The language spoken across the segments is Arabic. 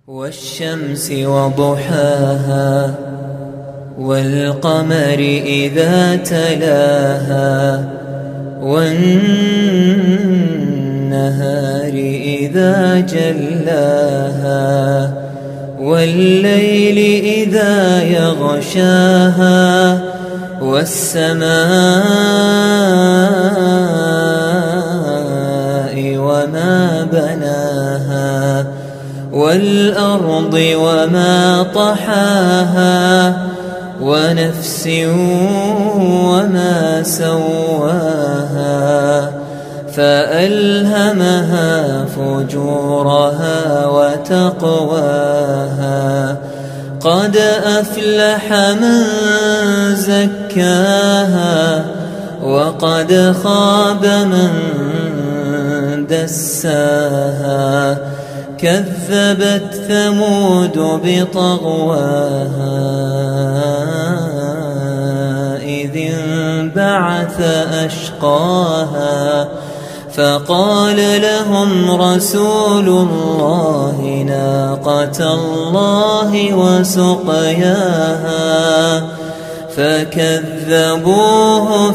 والشمس وضحاها والقمر إذا تلاها والنهار إذا جلاها والليل إذا يغشاها والسماء وما بناها والأرض وما طحاها ونفس وما سواها فألهمها فجورها وتقواها قد أفلح من زكاها وقد خاب من دساها كذبت ثمود بطغواها إذ انبعث أشقاها فقال لهم رسول الله ناقة الله وسقياها فكذبوه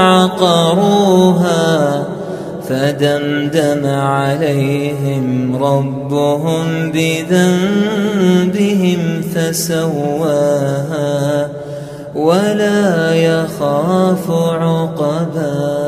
فعقروها فدمدم عليهم ربهم بذنبهم فسواها ولا يخاف عقباها.